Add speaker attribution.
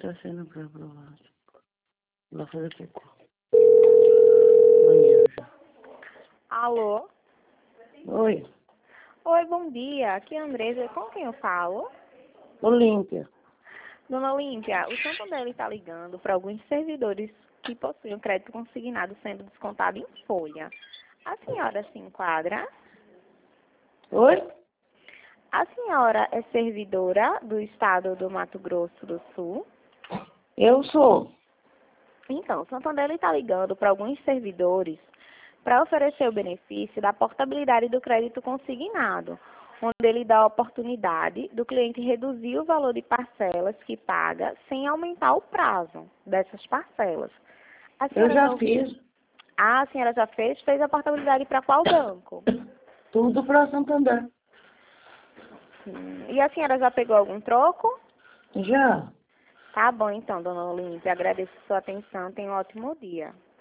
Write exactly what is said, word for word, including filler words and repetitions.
Speaker 1: está sendo pré-aprovado. Vai fazer cocô. Banheiro já.
Speaker 2: Alô?
Speaker 1: Oi,
Speaker 2: Oi, bom dia. Aqui é a Andresa. Com quem eu falo?
Speaker 1: Olímpia.
Speaker 2: Dona Olímpia, o Santander está ligando para alguns servidores que possuem o crédito consignado sendo descontado em folha. A senhora se enquadra?
Speaker 1: Oi?
Speaker 2: A senhora é servidora do estado do Mato Grosso do Sul?
Speaker 1: Eu sou.
Speaker 2: Então, o Santander está ligando para alguns servidores para oferecer o benefício da portabilidade do crédito consignado, onde ele dá a oportunidade do cliente reduzir o valor de parcelas que paga sem aumentar o prazo dessas parcelas. A
Speaker 1: Eu
Speaker 2: senhora
Speaker 1: já
Speaker 2: não...
Speaker 1: fiz
Speaker 2: Ah, a senhora já fez? Fez a portabilidade para qual banco?
Speaker 1: tudo para Santander.
Speaker 2: Hum, E a senhora já pegou algum troco?
Speaker 1: Já.
Speaker 2: Tá bom, então, dona Olímpia. Agradeço a sua atenção. Tenha um ótimo dia.